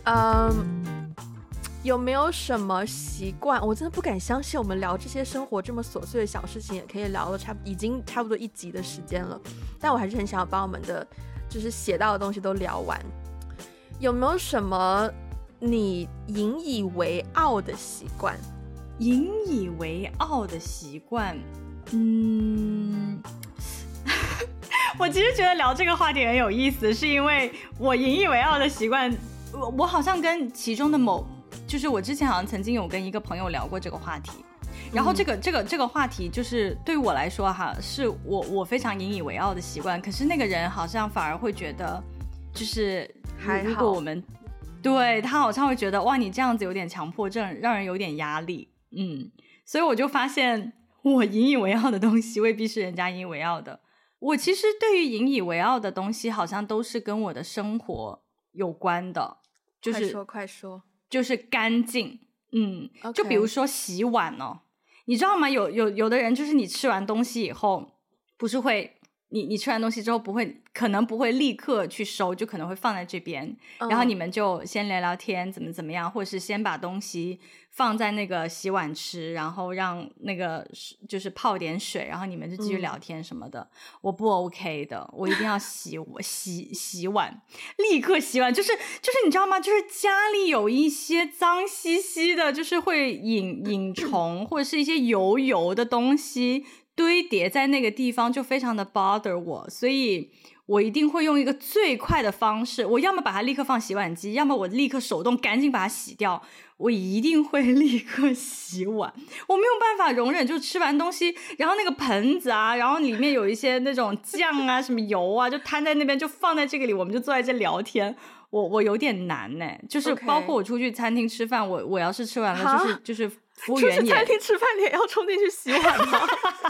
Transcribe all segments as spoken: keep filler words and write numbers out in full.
嗯，有没有什么习惯？我真的不敢相信，我们聊这些生活这么琐碎的小事情，也可以聊了差已经差不多一集的时间了。但我还是很想要把我们的就是写到的东西都聊完。有没有什么你引以为傲的习惯？ 引以为傲的习惯，嗯。我其实觉得聊这个话题很有意思，是因为我引以为傲的习惯，我我好像跟其中的某，就是我之前好像曾经有跟一个朋友聊过这个话题，然后这个、嗯、这个这个话题就是对我来说哈，是我我非常引以为傲的习惯，可是那个人好像反而会觉得，就是如果我们对他好像会觉得哇，你这样子有点强迫症，让人有点压力，嗯，所以我就发现我引以为傲的东西未必是人家引以为傲的。我其实对于引以为傲的东西好像都是跟我的生活有关的，就是快说快说， 就是干净，嗯， okay. 就比如说洗碗哦，你知道吗？有有有的人就是你吃完东西以后，不是会你你吃完东西之后不会，可能不会立刻去收，就可能会放在这边，嗯，然后你们就先聊聊天，怎么怎么样，或是先把东西放在那个洗碗池，然后让那个就是泡点水，然后你们就继续聊天什么的，嗯，我不 OK 的，我一定要洗洗洗碗，立刻洗碗，就是就是你知道吗？就是家里有一些脏兮兮的，就是会引引虫或者是一些油油的东西堆叠在那个地方，就非常的 bother 我，所以我一定会用一个最快的方式，我要么把它立刻放洗碗机，要么我立刻手动赶紧把它洗掉，我一定会立刻洗碗。我没有办法容忍就吃完东西然后那个盆子啊，然后里面有一些那种酱啊什么油啊就摊在那边，就放在这个里，我们就坐在这聊天，我我有点难呢，欸，就是包括我出去餐厅吃饭，我我要是吃完了就是就是服务员也出去餐厅吃饭你也要冲进去洗碗吗？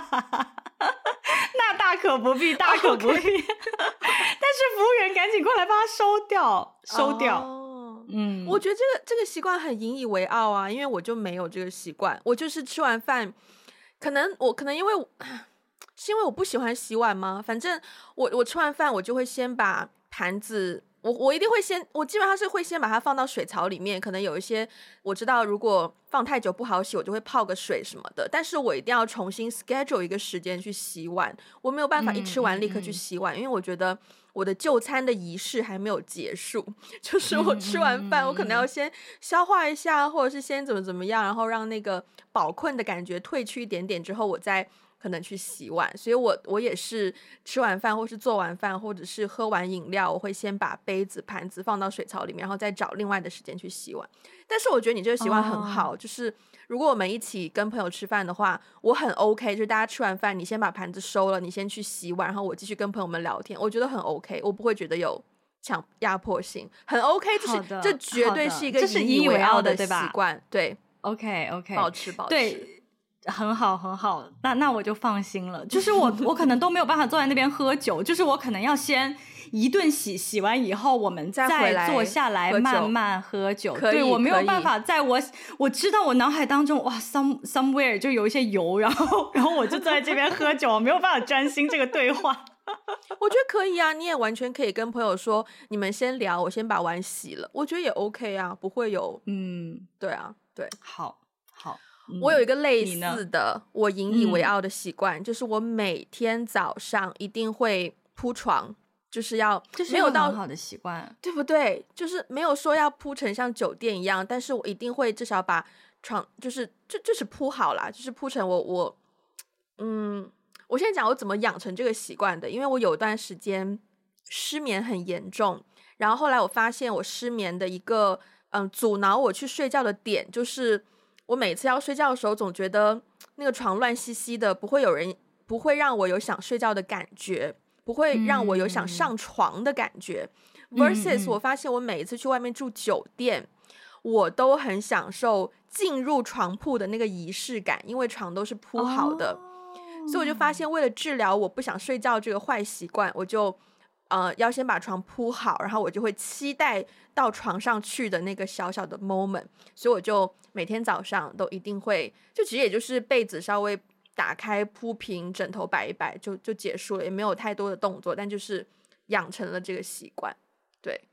那大可不必，大可不必。Okay. 但是服务员赶紧过来把它收掉，收掉。 Oh. 嗯， 我觉得这个这个习惯很引以为傲啊，因为我就没有这个习惯。我就是吃完饭，可能我可能因为是因为我不喜欢洗碗吗？反正我我吃完饭我就会先把盘子。我我一定会先，我基本上是会先把它放到水槽里面，可能有一些我知道如果放太久不好洗，我就会泡个水什么的，但是我一定要重新 schedule 一个时间去洗碗，我没有办法一吃完立刻去洗碗，嗯嗯嗯，因为我觉得我的就餐的仪式还没有结束，就是我吃完饭我可能要先消化一下，或者是先怎么怎么样，然后让那个饱困的感觉退去一点点之后，我再可能去洗碗。所以我我也是吃完饭或是做完饭或者是喝完饮料，我会先把杯子盘子放到水槽里面，然后再找另外的时间去洗碗。但是我觉得你这个习惯很好， oh. 就是如果我们一起跟朋友吃饭的话，我很 OK， 就是大家吃完饭你先把盘子收了，你先去洗碗，然后我继续跟朋友们聊天，我觉得很 OK， 我不会觉得有强压迫性，很 OK， 就是这绝对是一个引以为傲的习惯，对 OK OK， 保持保持， 对，很好很好，那那我就放心了。就是我我可能都没有办法坐在那边喝酒，就是我可能要先一顿洗，洗完以后我们再坐下来慢慢喝酒。对，我没有办法在我我知道我脑海当中哇 some somewhere 就有一些油，然后然后我就坐在这边喝酒，我没有办法专心这个对话。 我觉得可以啊，你也完全可以跟朋友说，你们先聊，我先把碗洗了，我觉得也 OK 啊，不会有嗯，对啊，对， 好好。 我有一个类似的我引以为傲的习惯，嗯，就是我每天早上一定会铺床，就是要这是一个很好的习惯， 对不对？就是没有说要铺成像酒店一样，但是我一定会至少把床就是就就是铺好啦，就是铺成我我嗯，我现在讲我怎么养成这个习惯的，因为我有一段时间失眠很严重，然后后来我发现我失眠的一个嗯阻挠我去睡觉的点就是我每次要睡觉的时候总觉得那个床乱兮兮的，不会有人不会让我有想睡觉的感觉，不会让我有想上床的感觉，嗯，versus 我发现我每一次去外面住酒店，我都很享受进入床铺的那个仪式感，因为床都是铺好的，哦，所以我就发现为了治疗我不想睡觉这个坏习惯，我就呃，要先把床铺好，然后我就会期待到床上去的那个小小的 moment， 所以我就每天早上都一定会，就其实也就是被子稍微打开铺平，枕头摆一摆就就结束了，也没有太多的动作，但就是养成了这个习惯。对，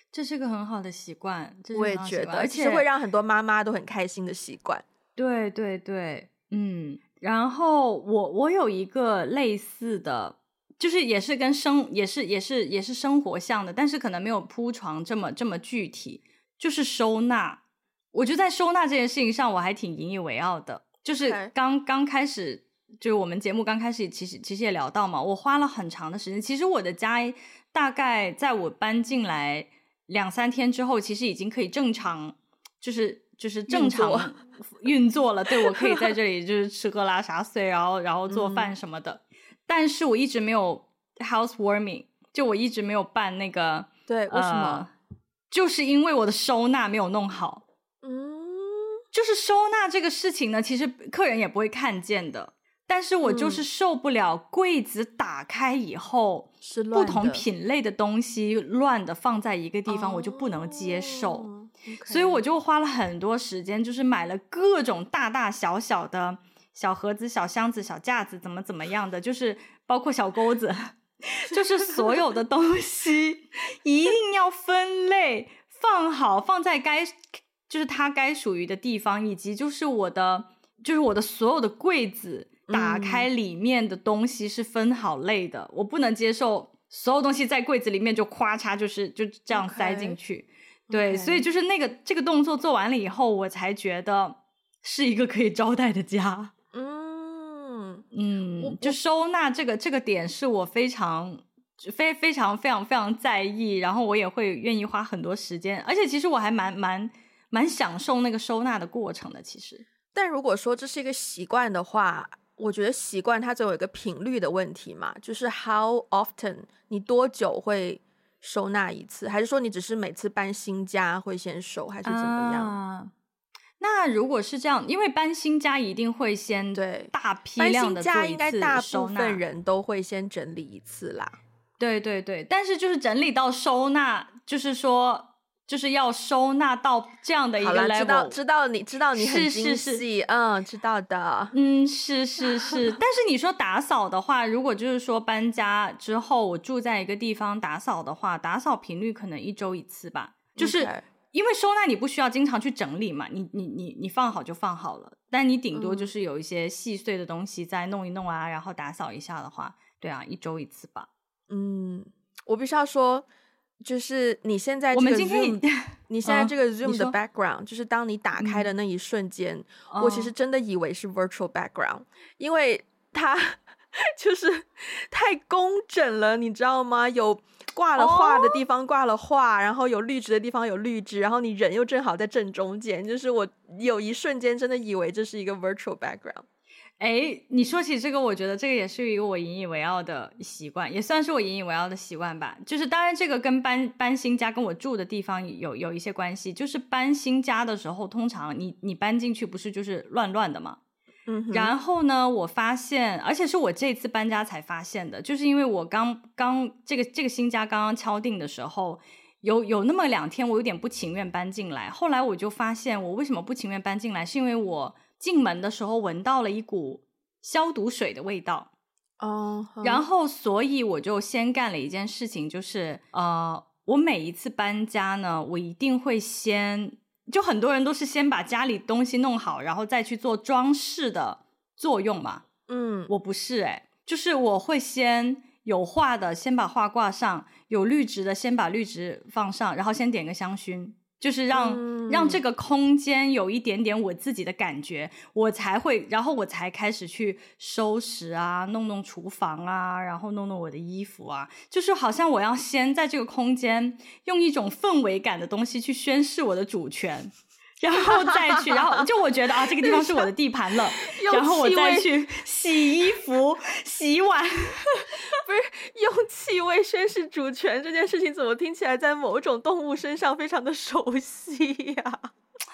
这是个很好的习惯， 我也觉得，而且是会让很多妈妈都很开心的习惯。 对对对，嗯。然后我我有一个类似的，就是也是跟生也是也是也是生活像的，但是可能没有铺床这么这么具体，就是收纳。我觉得在收纳这件事情上我还挺引以为傲的，就是刚刚开始，就是我们节目刚开始其实其实也聊到嘛，我花了很长的时间。其实我的家大概在我搬进来两三天之后，其实已经可以正常就是就是正常运作了，对，我可以在这里就是吃喝拉撒睡，然后然后做饭什么的、嗯、但是我一直没有 housewarming， 就我一直没有办那个， 对，为什么、呃、 就是因为我的收纳没有弄好。 嗯， 就是收纳这个事情呢，其实客人也不会看见的，但是我就是受不了柜子打开以后、嗯、 是乱的， 不同品类的东西乱的放在一个地方、哦、我就不能接受、okay. 所以我就花了很多时间，就是买了各种大大小小的小盒子、小箱子、小架子，怎么怎么样的，就是包括小钩子就是所有的东西一定要分类放好，放在该就是它该属于的地方，以及就是我的就是我的所有的柜子打开里面的东西是分好类的、嗯、我不能接受所有东西在柜子里面就咔嚓就是就这样塞进去、okay. 对、okay. 所以就是那个这个动作做完了以后，我才觉得是一个可以招待的家。 嗯嗯，就收纳这个这个点是我非常非非常非常非常在意，然后我也会愿意花很多时间，而且其实我还蛮蛮蛮享受那个收纳的过程的其实。 但如果说这是一个习惯的话，我觉得习惯它总有一个频率的问题嘛，就是 how often 你多久会收纳一次，还是说你只是每次搬新家会先收，还是怎么样、啊、 那如果是这样，因为搬新家一定会先对大批量的做一次收纳，搬新家应该大部分人都会先整理一次啦。 对对对，但是就是整理到收纳，就是说就是要收纳到这样的一个 level。 知道知道你知道你很精细， 是是是， 嗯，知道的， 嗯，是是是。但是你说打扫的话，如果就是说搬家之后我住在一个地方打扫的话，打扫频率可能一周一次吧，就是因为收纳你不需要经常去整理嘛，你你你你放好就放好了，但你顶多就是有一些细碎的东西再弄一弄啊、嗯、然后打扫一下的话，对啊，一周一次吧。 嗯，我必须要说，就是你现在这个 Zoom， 你现在这个 Zoom 的 background，、嗯、就是当你打开的那一瞬间、嗯，我其实真的以为是 virtual background，、哦、因为它就是太工整了，你知道吗？有挂了画的地方挂了画、哦，然后有绿植的地方有绿植，然后你人又正好在正中间，就是我有一瞬间真的以为这是一个 virtual background。 哎，你说起这个，我觉得这个也是一个我引以为傲的习惯，也算是我引以为傲的习惯吧。就是当然这个跟搬搬新家跟我住的地方有有一些关系，就是搬新家的时候通常你你搬进去不是就是乱乱的嘛。 嗯哼。 然后呢我发现，而且是我这次搬家才发现的，就是因为我刚刚这个这个新家刚刚敲定的时候，有有那么两天我有点不情愿搬进来，后来我就发现我为什么不情愿搬进来，是因为我进门的时候闻到了一股消毒水的味道。 哦、uh-huh. 然后所以我就先干了一件事情，就是呃，我每一次搬家呢，我一定会先，就很多人都是先把家里东西弄好，然后再去做装饰的作用嘛。 嗯， 我不是诶，就是我会先有画的先把画挂上，有绿植的先把绿植放上，然后先点个香薰，就是让、嗯、让这个空间有一点点我自己的感觉，我才会，然后我才开始去收拾啊，弄弄厨房啊，然后弄弄我的衣服啊，就是好像我要先在这个空间用一种氛围感的东西去宣示我的主权，然后再去然后就我觉得啊这个地方是我的地盘了然后我再去洗衣服洗碗不是用气味宣示主权这件事情怎么听起来在某种动物身上非常的熟悉呀、啊？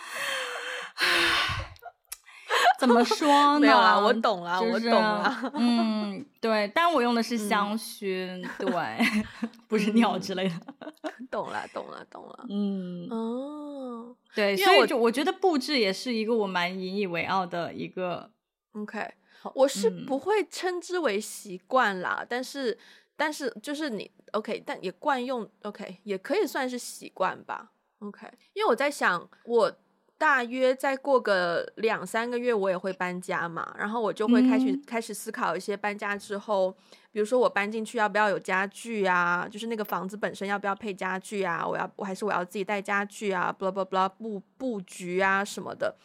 怎么说呢？ 没有啦，我懂啦、 就是、 我懂啦。 嗯，对，但我用的是香薰、嗯、对不是尿之类的、 嗯、懂了懂了懂了。 嗯哦， 对，所以就我觉得布置也是一个我蛮引以为傲的一个。 OK， 我是不会称之为习惯啦、嗯、但是但是就是你 OK， 但也惯用 OK， 也可以算是习惯吧 OK。 因为我在想我大约再过个两三个月我也会搬家嘛，然后我就会开始、嗯、开始思考一些搬家之后，比如说我搬进去要不要有家具啊，就是那个房子本身要不要配家具啊，我要我还是我要自己带家具啊 blah blah blah 布布局啊什么的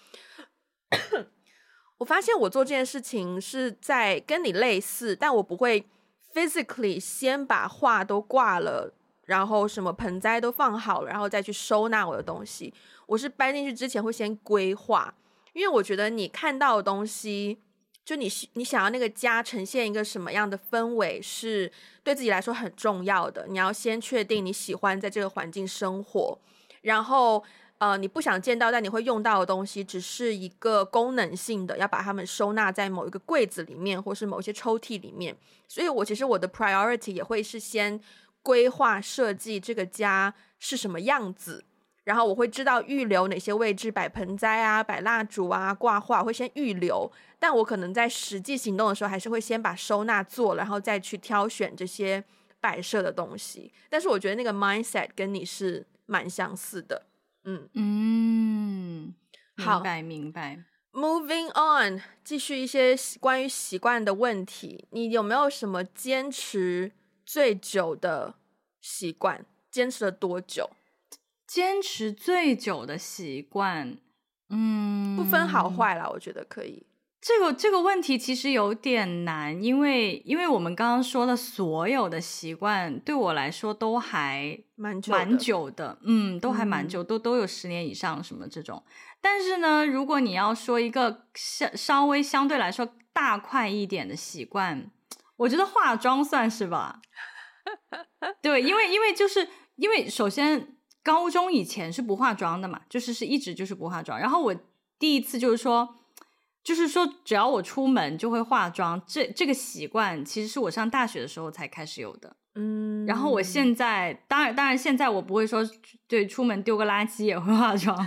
我发现我做这件事情是在跟你类似，但我不会 physically 先把画都挂了，然后什么盆栽都放好了，然后再去收纳我的东西。我是搬进去之前会先规划，因为我觉得你看到的东西，就你你想要那个家呈现一个什么样的氛围是对自己来说很重要的。你要先确定你喜欢在这个环境生活，然后呃，你不想见到但你会用到的东西只是一个功能性的，要把它们收纳在某一个柜子里面或是某些抽屉里面。所以我其实我的 priority 也会是先规划设计这个家是什么样子，然后我会知道预留哪些位置摆盆栽啊，摆蜡烛啊，挂画，我会先预留。但我可能在实际行动的时候还是会先把收纳做了，然后再去挑选这些摆设的东西。但是我觉得那个 mindset 跟你是蛮相似的。嗯嗯，明白明白。 Moving on， 继续一些关于习惯的问题。你有没有什么坚持最久的习惯？坚持了多久？ 坚持最久的习惯，嗯， 不分好坏啦，我觉得可以。 这个这个问题其实有点难，因为因为我们刚刚说的所有的习惯对我来说都还蛮久的, 蛮久的嗯，都还蛮久、嗯、都都有十年以上什么这种。但是呢，如果你要说一个稍微相对来说大块一点的习惯，我觉得化妆算是吧对，因为因为就是因为首先高中以前是不化妆的嘛，就是是一直就是不化妆，然后我第一次就是说就是说只要我出门就会化妆，这这个习惯其实是我上大学的时候才开始有的。嗯，然后我现在当然当然现在我不会说对出门丢个垃圾也会化妆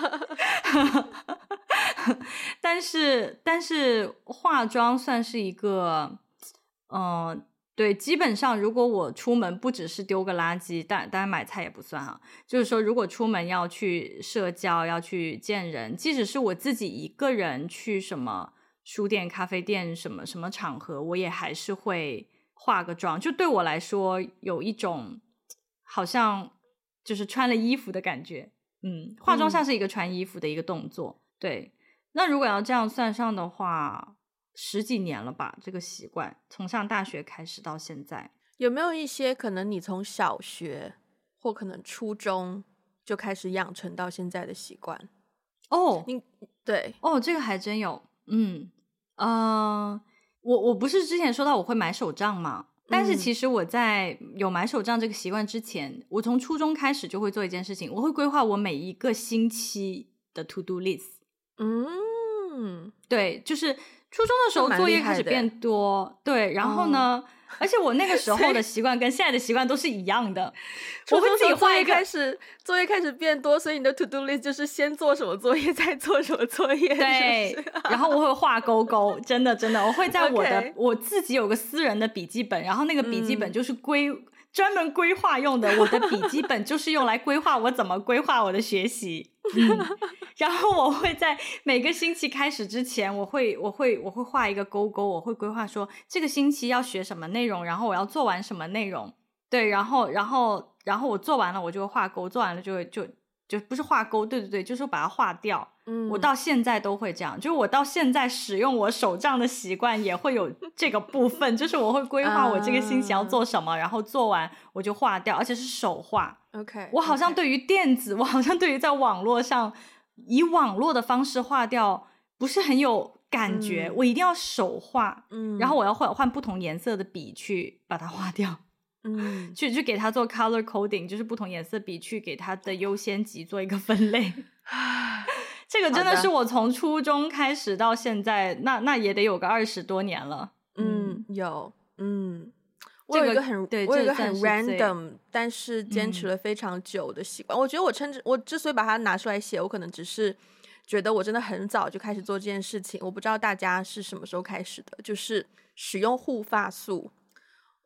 但是但是化妆算是一个嗯、呃对，基本上如果我出门不只是丢个垃圾，当然当然买菜也不算哈，就是说如果出门要去社交要去见人，即使是我自己一个人去什么书店咖啡店什么什么场合，我也还是会化个妆，就对我来说有一种好像就是穿了衣服的感觉。嗯，化妆像是一个穿衣服的一个动作、嗯、对。那如果要这样算上的话十几年了吧，这个习惯从上大学开始到现在。 有没有一些可能你从小学或可能初中就开始养成到现在的习惯？ 哦， 你对哦，这个还真有。嗯呃，我我不是之前说到我会买手账吗？但是其实我在有买手账这个习惯之前，我从初中开始就会做一件事情，我会规划我每一个星期的 to do list。 嗯，对，就是初中的时候作业开始变多，对，然后呢、哦、而且我那个时候的习惯跟现在的习惯都是一样的我会自己画一个开始作业开始变多，所以你的 to do list 就是先做什么作业再做什么作业， 对是不是然后我会画勾勾真的真的我会在我的、 okay. 我自己有个私人的笔记本，然后那个笔记本就是规、嗯、专门规划用的，我的笔记本就是用来规划我怎么规划我的学习嗯，然后我会在每个星期开始之前我会我会我会画一个勾勾，我会规划说这个星期要学什么内容，然后我要做完什么内容，对，然后然后然后我做完了我就会画勾，做完了就会就就不是画勾，对对对，就是把它画掉。嗯，我到现在都会这样，就是我到现在使用我手账的习惯也会有这个部分就是我会规划我这个星期要做什么、uh... 然后做完我就画掉，而且是手画。 OK， 我好像对于电子、okay. 我好像对于在网络上以网络的方式画掉不是很有感觉、嗯、我一定要手画、嗯、然后我要换换不同颜色的笔去把它画掉，嗯，去去给它做 color coding， 就是不同颜色笔去给它的优先级做一个分类这个真的是我从初中开始到现在，那那也得有个二十多年了。 嗯，嗯有，嗯，我有一个很，对，我有一个很 random 但是坚持了非常久的习惯、嗯。我觉得我称之我之所以把它拿出来写，我可能只是觉得我真的很早就开始做这件事情。我不知道大家是什么时候开始的，就是使用护发素。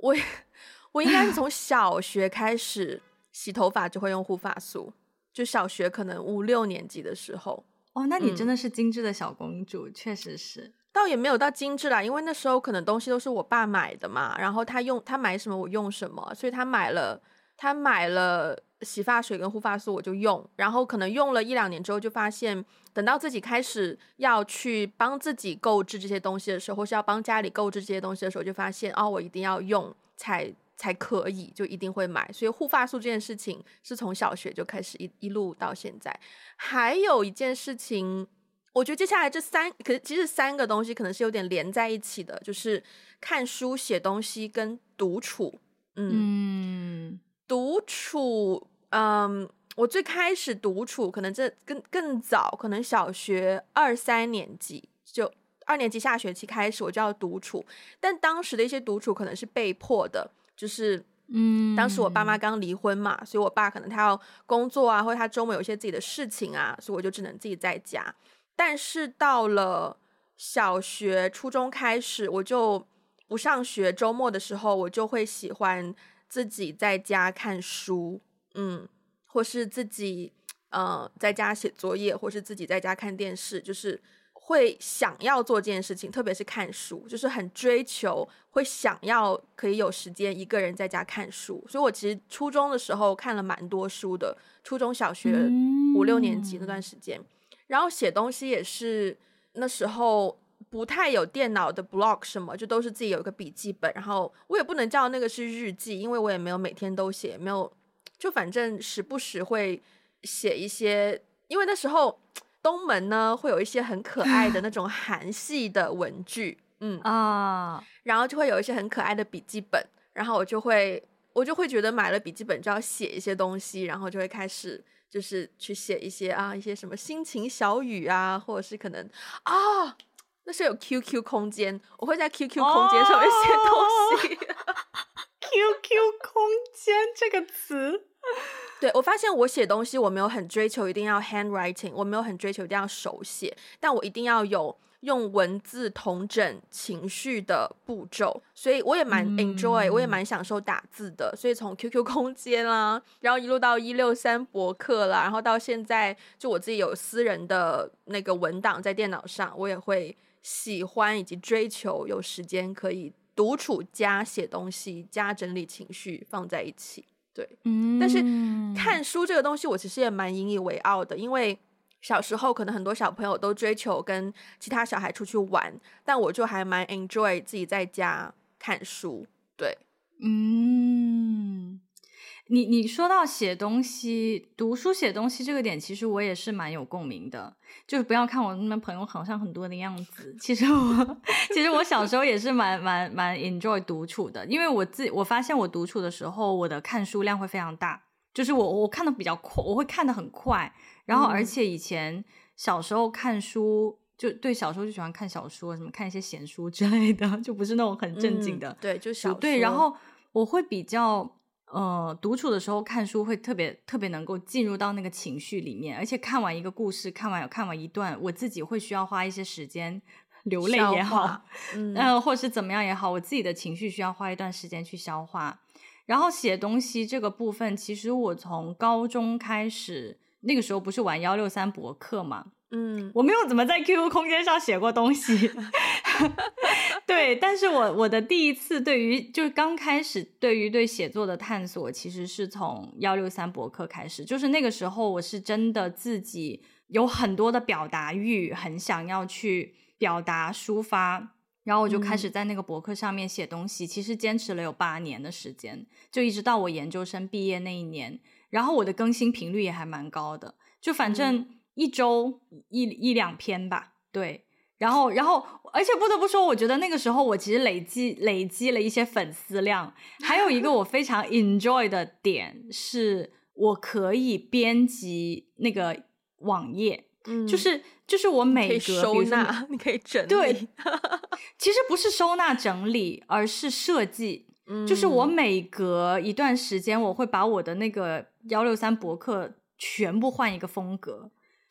我我应该是从小学开始洗头发就会用护发素，就小学可能五六年级的时候。 哦，那你真的是精致的小公主、嗯、确实是。 倒也没有到精致啦，因为那时候可能东西都是我爸买的嘛，然后他用他买什么我用什么，所以他买了他买了洗发水跟护发素我就用，然后可能用了一两年之后就发现，等到自己开始要去帮自己购置这些东西的时候，或是要帮家里购置这些东西的时候，就发现哦，我一定要用才才可以，就一定会买。所以护发素这件事情是从小学就开始一一路到现在。还有一件事情，我觉得接下来这三，可是其实三个东西可能是有点连在一起的，就是看书、写东西跟独处。嗯， 嗯独处，嗯，我最开始独处可能这更更早，可能小学二三年级，就二年级下学期开始我就要独处，但当时的一些独处可能是被迫的，就是嗯，当时我爸妈刚离婚嘛，所以我爸可能他要工作啊，或者他周末有一些自己的事情啊，所以我就只能自己在家。但是到了小学初中开始，我就不上学，周末的时候我就会喜欢自己在家看书，嗯，或是自己呃在家写作业，或是自己在家看电视，就是会想要做这件事情，特别是看书，就是很追求，会想要可以有时间一个人在家看书。所以我其实初中的时候看了蛮多书的，初中小学五六年级那段时间。然后写东西也是那时候不太有电脑的 blog 什么，就都是自己有一个笔记本，然后我也不能叫那个是日记，因为我也没有每天都写，没有，就反正时不时会写一些，因为那时候东门呢会有一些很可爱的那种韩系的文具，嗯啊， 然后就会有一些很可爱的笔记本，然后我就会我就会觉得买了笔记本就要写一些东西，然后就会开始就是去写一些啊一些什么心情小语啊，或者是可能啊那时候有 Q Q 空间，我会在 Q Q 空间上面写东西。 哦、Q Q 空间这个词， 对，我发现我写东西我没有很追求一定要 handwriting， 我没有很追求一定要手写，但我一定要有用文字统整情绪的步骤，所以我也蛮 enjoy、嗯、我也蛮享受打字的，所以从 Q Q 空间啦，然后一路到一六三博客啦，然后到现在就我自己有私人的那个文档在电脑上，我也会喜欢以及追求有时间可以独处加写东西加整理情绪放在一起。对、嗯，但是看书这个东西我其实也蛮引以为傲的，因为小时候可能很多小朋友都追求跟其他小孩出去玩，但我就还蛮 enjoy 自己在家看书。对， 嗯，你你说到写东西读书写东西这个点，其实我也是蛮有共鸣的，就是不要看我那朋友好像很多的样子，其实我其实我小时候也是蛮蛮蛮 enjoy 独处的，因为我自己我发现我独处的时候我的看书量会非常大，就是我我看的比较快，我会看的很快，然后而且以前小时候看书、嗯、就对小时候就喜欢看小说，什么看一些闲书之类的，就不是那种很正经的、嗯、 对，就小说， 对，然后我会比较呃，独处的时候看书会特别特别能够进入到那个情绪里面，而且看完一个故事，看完看完一段，我自己会需要花一些时间流泪也好，嗯、呃，或者是怎么样也好，我自己的情绪需要花一段时间去消化。然后写东西这个部分，其实我从高中开始，那个时候不是玩一六三博客嘛，嗯，我没有怎么在 Q Q 空间上写过东西对，但是我我的第一次对于就是刚开始对于对写作的探索其实是从一六三博客开始，就是那个时候我是真的自己有很多的表达欲，很想要去表达抒发，然后我就开始在那个博客上面写东西、嗯、其实坚持了有八年的时间，就一直到我研究生毕业那一年，然后我的更新频率也还蛮高的，就反正一周一一两篇吧，对，然后然后而且不得不说，我觉得那个时候我其实累积累积了一些粉丝量，还有一个我非常 enjoy 的点是我可以编辑那个网页，嗯，就是就是我每隔可以收纳，你可以整理， 对其实不是收纳整理，而是设计、嗯、就是我每隔一段时间我会把我的那个一六三博客全部换一个风格，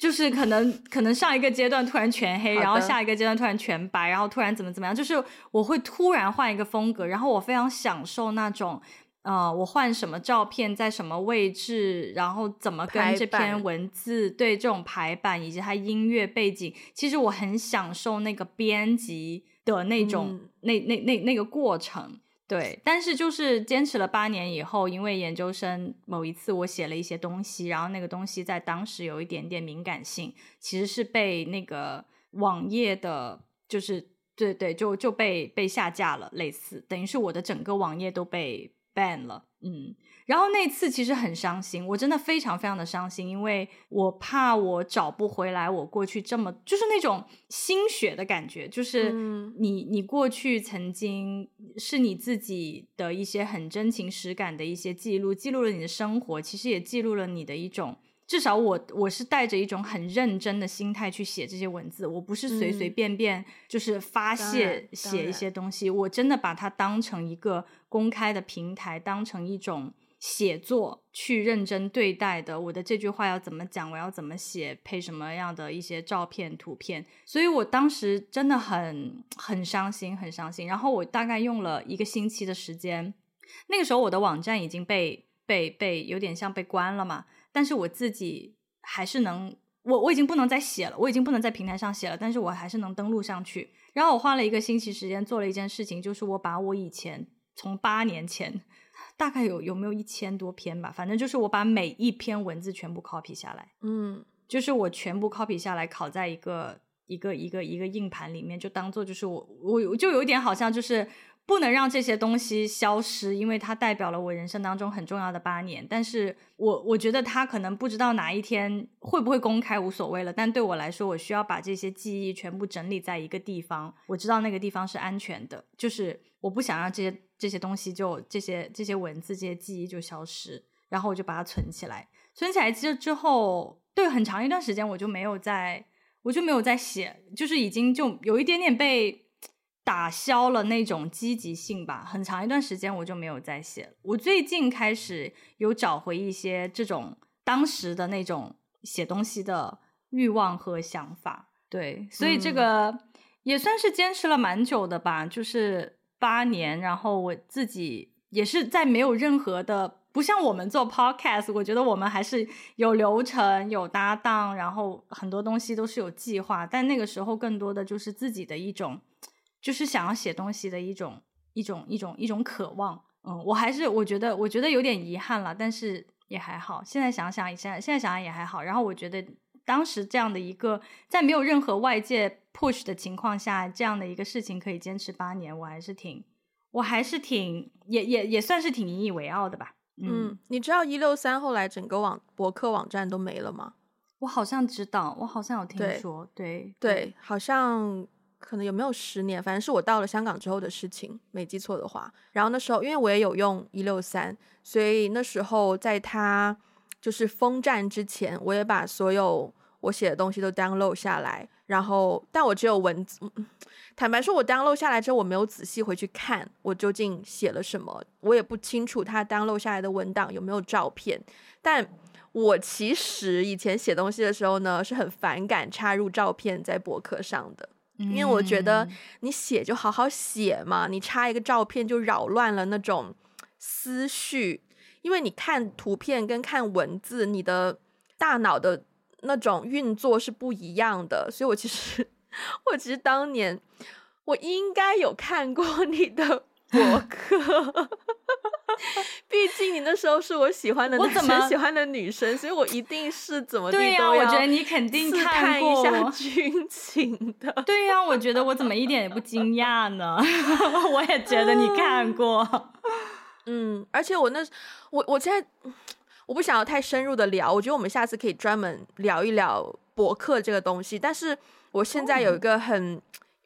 就是可能可能上一个阶段突然全黑，然后下一个阶段突然全白，然后突然怎么怎么样，就是我会突然换一个风格，然后我非常享受那种呃，我换什么照片在什么位置，然后怎么跟这篇文字对这种排版以及它音乐背景，其实我很享受那个编辑的那种、嗯、那那那那个过程。对，但是就是坚持了八年以后，因为研究生某一次我写了一些东西，然后那个东西在当时有一点点敏感性，其实是被那个网页的就是对对就就被被下架了，类似等于是我的整个网页都被 ban 了。嗯，然后那次其实很伤心，我真的非常非常的伤心，因为我怕我找不回来我过去这么就是那种心血的感觉，就是你、嗯、你过去曾经是你自己的一些很真情实感的一些记录，记录了你的生活，其实也记录了你的一种，至少我我是带着一种很认真的心态去写这些文字，我不是随随便便就是发泄写一些东西、嗯、我真的把它当成一个公开的平台，当成一种写作去认真对待的，我的这句话要怎么讲，我要怎么写，配什么样的一些照片图片，所以我当时真的很很伤心很伤心。然后我大概用了一个星期的时间，那个时候我的网站已经被被被有点像被关了嘛，但是我自己还是能我我已经不能再写了，我已经不能在平台上写了，但是我还是能登录上去。然后我花了一个星期时间做了一件事情，就是我把我以前从八年前大概有有没有一千多篇吧，反正就是我把每一篇文字全部 copy 下来，嗯，就是我全部 copy 下来拷在一个一个一个一个硬盘里面，就当做就是我我就有点好像就是不能让这些东西消失，因为它代表了我人生当中很重要的八年，但是我我觉得它可能不知道哪一天会不会公开无所谓了，但对我来说我需要把这些记忆全部整理在一个地方，我知道那个地方是安全的，就是我不想让这些这些东西就这些这些文字这些记忆就消失，然后我就把它存起来，存起来之之后对很长一段时间我就没有再我就没有再写，就是已经就有一点点被打消了那种积极性吧，很长一段时间我就没有再写了。我最近开始有找回一些这种当时的那种写东西的欲望和想法，对，所以这个也算是坚持了蛮久的吧，就是八年，然后我自己也是在没有任何的，不像我们做 podcast， 我觉得我们还是有流程有搭档，然后很多东西都是有计划，但那个时候更多的就是自己的一种就是想要写东西的一种一种一种一种渴望。嗯，我还是我觉得我觉得有点遗憾了，但是也还好，现在想想现在现在想想也还好。然后我觉得当时这样的一个在没有任何外界 push 的情况下，这样的一个事情可以坚持八年，我还是挺我还是挺也也也算是挺引以为傲的吧。 嗯, 嗯你知道一六三后来整个网博客网站都没了吗？ 我好像知道，我好像有听说。对对, 对好像可能有没有十年，反正是我到了香港之后的事情，没记错的话。然后那时候因为我也有用一六三，所以那时候在它就是封站之前，我也把所有我写的东西都 download 下来，然后但我只有文字，坦白说我 download 下来之后我没有仔细回去看我究竟写了什么，我也不清楚它 download 下来的文档有没有照片。但我其实以前写东西的时候呢，是很反感插入照片在博客上的，因为我觉得你写就好好写嘛，你插一个照片就扰乱了那种思绪，因为你看图片跟看文字你的大脑的那种运作是不一样的，所以我其实我其实当年我应该有看过你的博客毕竟你那时候是我喜欢的男生喜欢的女生，所以我一定是怎么地都要对呀、啊，我觉得你肯定看过一下军情的。 对呀、啊，我觉得我怎么一点也不惊讶呢我也觉得你看过嗯，而且我那我我现在我不想要太深入的聊，我觉得我们下次可以专门聊一聊博客这个东西，但是我现在有一个很、哦、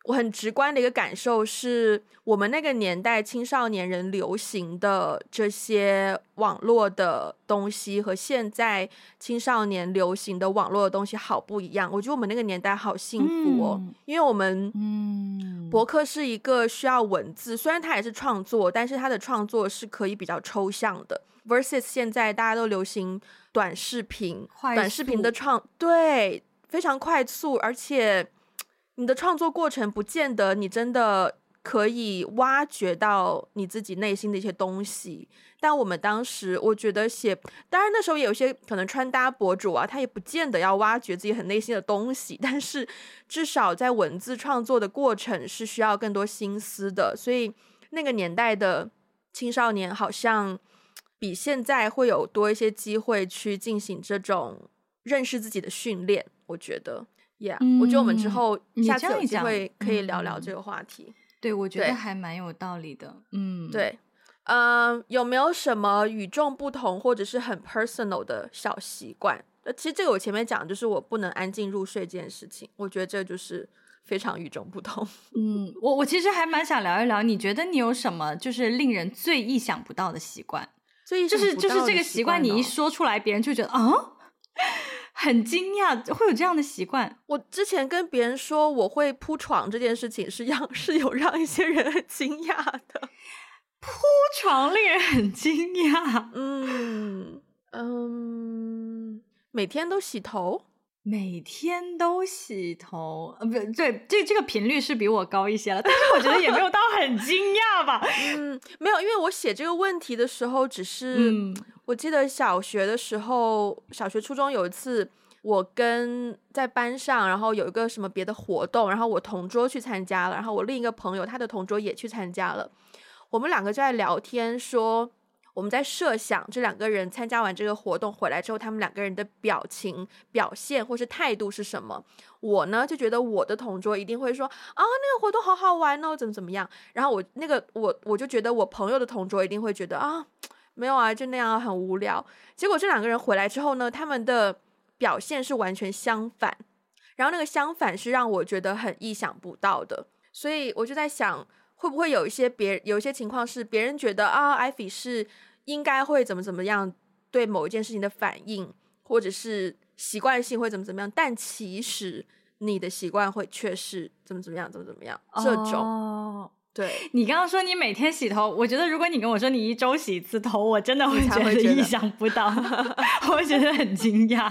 我很直观的一个感受是，我们那个年代青少年人流行的这些网络的东西和现在青少年流行的网络的东西好不一样。我觉得我们那个年代好幸福哦，嗯、因为我们嗯，博客是一个需要文字，虽然它也是创作，但是它的创作是可以比较抽象的 versus 现在大家都流行短视频，短视频的创对非常快速，而且你的创作过程不见得你真的可以挖掘到你自己内心的一些东西。但我们当时我觉得写，当然那时候也有些可能穿搭博主啊，他也不见得要挖掘自己很内心的东西，但是至少在文字创作的过程是需要更多心思的。所以那个年代的青少年好像比现在会有多一些机会去进行这种认识自己的训练，我觉得Yeah、嗯、我觉得我们之后下次有机会可以聊聊这个话题。 嗯、对，我觉得还蛮有道理的。嗯， 对，呃，有没有什么与众不同或者是很 personal 的小习惯？其实这个我前面讲，就是我不能安静入睡这件事情，我觉得这就是非常与众不同。 嗯，我我其实还蛮想聊一聊，你觉得你有什么就是令人最意想不到的习惯？ 最意想不到的习惯、哦、 就是就是这个习惯，你一说出来，别人就觉得啊。很惊讶会有这样的习惯。 我之前跟别人说我会铺床这件事情是让是有让一些人很惊讶的。 铺床令人很惊讶。 嗯嗯，每天都洗头， 每天都洗头，呃，不对，这这个频率是比我高一些了，但是我觉得也没有到很惊讶吧。 嗯，没有，因为我写这个问题的时候，只是、嗯、我记得小学的时候，小学初中有一次，我跟在班上，然后有一个什么别的活动，然后我同桌去参加了，然后我另一个朋友他的同桌也去参加了，我们两个就在聊天说。我们在设想这两个人参加完这个活动回来之后，他们两个人的表情、表现或是态度是什么。我呢就觉得我的同桌一定会说啊，那个活动好好玩哦，怎么怎么样。然后我那个我我就觉得我朋友的同桌一定会觉得啊，没有啊，就那样很无聊。结果这两个人回来之后呢，他们的表现是完全相反，然后那个相反是让我觉得很意想不到的。所以我就在想，会不会有一些别有一些情况是别人觉得啊，艾菲是应该会怎么怎么样对某一件事情的反应，或者是习惯性会怎么怎么样，但其实你的习惯会却是怎么怎么样怎么怎么样这种、哦、对。 你刚刚说你每天洗头，我觉得如果你跟我说你一周洗一次头，我真的会觉得意想不到。我会觉得很惊讶。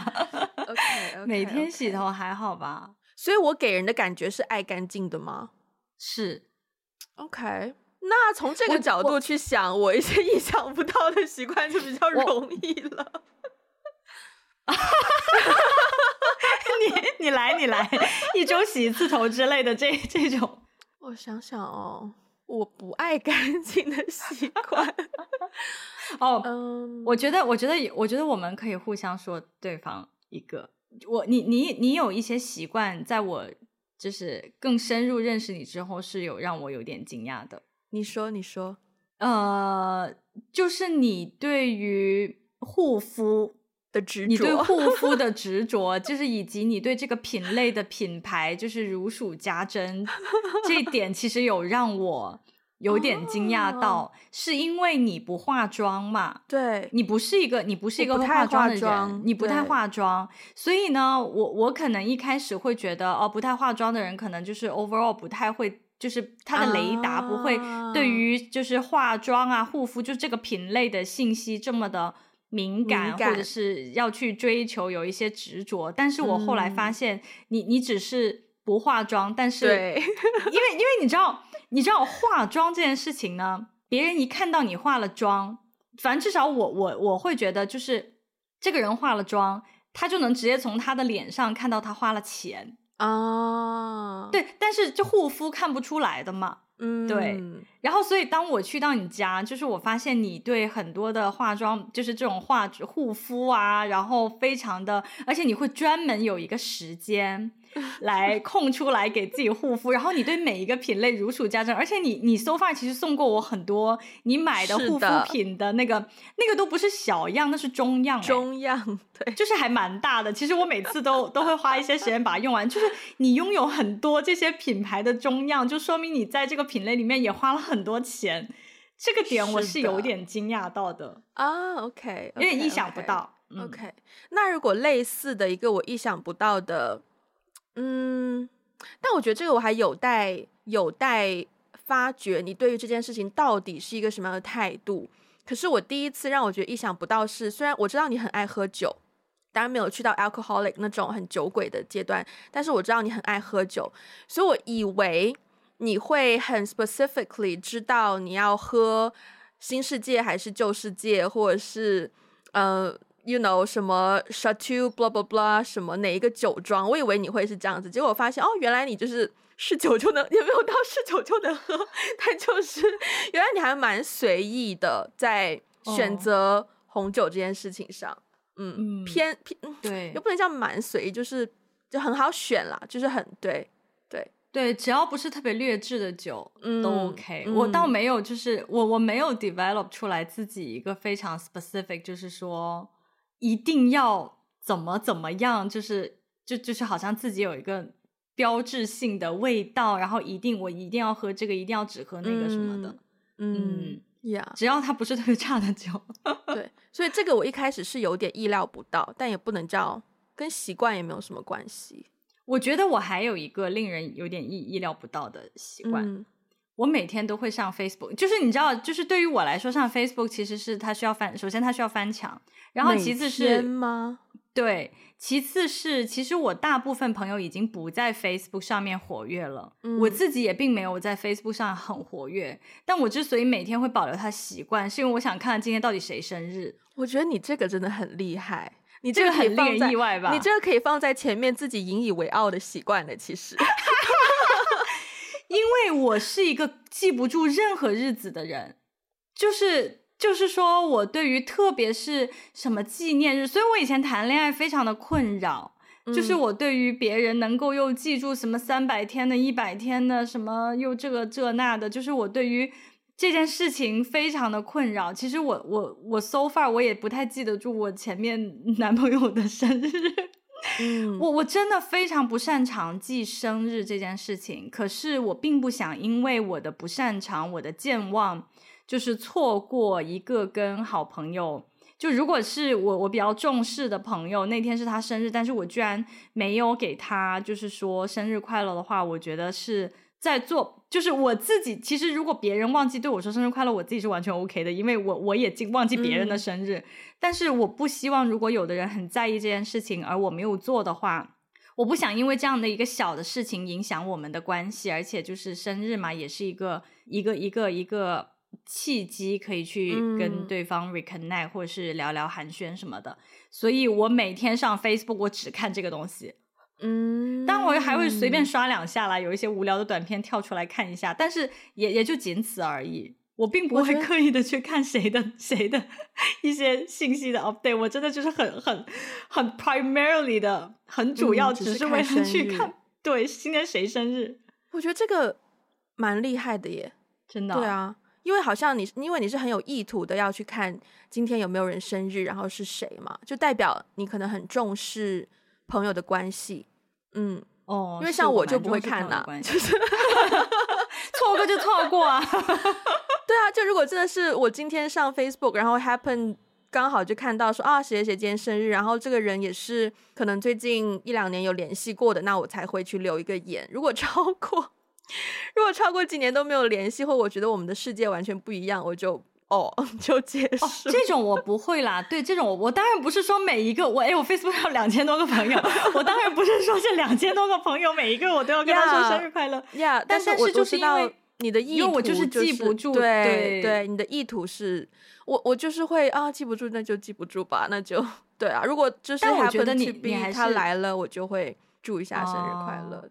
okay, okay, 每天洗头还好吧， 所以我给人的感觉是爱干净的吗？ 是。 OK，那从这个角度去想，我, 我一些意想不到的习惯就比较容易了。 你你来你来，一周洗一次头之类的这这种。 我想想哦，我不爱干净的习惯。 哦，嗯，我觉得我觉得我觉得我们可以互相说对方一个。我你你你有一些习惯，在我就是更深入认识你之后，是有让我有点惊讶的。 你说你说。 呃，就是你对于护肤的执着， 你对护肤的执着，就是以及你对这个品类的品牌就是如数家珍，这一点其实有让我有点惊讶到、哦、是因为你不化妆嘛？ 对， 你不是一个你不是一个化妆的人，你不太化妆，所以呢我我可能一开始会觉得哦，不太化妆的人可能就是 overall 不太会，就是他的雷达不会对于就是化妆啊护肤就这个品类的信息这么的敏感, 敏感或者是要去追求有一些执着。但是我后来发现、嗯、你你只是不化妆，但是对因为因为你知道你知道化妆这件事情呢，别人一看到你化了妆，反正至少我我我会觉得就是这个人化了妆，他就能直接从他的脸上看到他花了钱啊， 对，但是就护肤看不出来的嘛。 嗯， 对。然后所以当我去到你家，就是我发现你对很多的化妆，就是这种化护肤啊，然后非常的，而且你会专门有一个时间来空出来给自己护肤，然后你对每一个品类如数家珍，而且你你 so far 其实送过我很多你买的护肤品的那个那个都不是小样，那是中样、欸、 中样，对， 就是还蛮大的。其实我每次都都会花一些时间把它用完，就是你拥有很多这些品牌的中样，就说明你在这个品类里面也花了很多钱，这个点我是有点惊讶到的啊。 OK， 有点意想不到。 OK，, okay、嗯、那如果类似的一个我意想不到的，嗯，但我觉得这个我还有待有待发掘你对于这件事情到底是一个什么样的态度。可是我第一次让我觉得意想不到是，虽然我知道你很爱喝酒，当然没有去到 alcoholic 那种很酒鬼的阶段，但是我知道你很爱喝酒，所以我以为你会很 specifically 知道你要喝新世界还是旧世界，或者是呃 you know 什么 Chateau blah blah blah 什么哪一个酒庄，我以为你会是这样子，结果我发现哦，原来你就是是酒就能，也没有到是酒就能喝，但就是原来你还蛮随意的在选择红酒这件事情上。哦嗯，偏偏对，又不能叫蛮随意，就是就很好选啦，就是很对对对，只要不是特别劣质的酒、嗯、都 OK、嗯、我倒没有，就是我我没有 develop 出来自己一个非常 specific， 就是说一定要怎么怎么样，就是就就是好像自己有一个标志性的味道，然后一定我一定要喝这个，一定要只喝那个什么的。嗯。嗯 Yeah. 只要它不是特别差的酒。 对，所以这个我一开始是有点意料不到，但也不能叫跟习惯也没有什么关系。 我觉得我还有一个令人有点意意料不到的习惯、嗯、我每天都会上 Facebook， 就是你知道，就是对于我来说上 Facebook 其实是它需要翻，首先它需要翻墙，然后其次是每天吗？ 对，其次是其实我大部分朋友已经不在 Facebook 上面活跃了、嗯、我自己也并没有在 Facebook 上很活跃，但我之所以每天会保留它习惯，是因为我想看今天到底谁生日。 我觉得你这个真的很厉害，你这个很令人意外吧？ 你这个可以放在前面自己引以为傲的习惯的，其实因为我是一个记不住任何日子的人，就是就是说我对于特别是什么纪念日，所以我以前谈恋爱非常的困扰、嗯、就是我对于别人能够又记住什么三百天的一百天的什么又这个这那的，就是我对于这件事情非常的困扰。其实我我我 so far 我也不太记得住我前面男朋友的生日嗯，我我真的非常不擅长记生日这件事情，可是我并不想因为我的不擅长，我的健忘，就是错过一个跟好朋友，就如果是我我比较重视的朋友，那天是他生日，但是我居然没有给他就是说生日快乐的话，我觉得是在做，就是我自己其实如果别人忘记对我说生日快乐，我自己是完全 OK 的，因为我我也忘记别人的生日、嗯、但是我不希望如果有的人很在意这件事情而我没有做的话，我不想因为这样的一个小的事情影响我们的关系，而且就是生日嘛，也是一个一个一个一个契机可以去跟对方 reconnect、嗯、或者是聊聊寒暄什么的，所以我每天上 Facebook 我只看这个东西。嗯，但我还会随便刷两下啦，有一些无聊的短片跳出来看一下，但是也也就仅此而已，我并不会刻意的去看谁的谁的一些信息的 update， 我真的就是很很很 primarily 的很主要、嗯、只是为了去看对今天谁生日。 我觉得这个蛮厉害的耶， 真的、哦、 对啊，因为好像你因为你是很有意图的要去看今天有没有人生日然后是谁嘛，就代表你可能很重视朋友的关系。嗯哦，因为像我就不会看啦、啊、就是错过就错过啊对啊，就如果真的是我今天上 Facebook 然后 happen 刚好就看到说啊谁谁谁今天生日，然后这个人也是可能最近一两年有联系过的，那我才会去留一个言。如果超过如果超过几年都没有联系，或我觉得我们的世界完全不一样，我就哦就结束、哦、 这种我不会啦对，这种 我, 我当然不是说每一个我哎，我 Facebook 上有两千多个朋友我当然不是说这两千多个朋友每一个我都要跟他说生日快乐呀、yeah, 但是我就是因为你的意图、就是、 因为我就是记不住， 对对, 对，你的意图是我我就是会啊记不住那就记不住吧，那就对啊，如果就是 happen to be 他来了我就会祝一下生日快乐、哦、对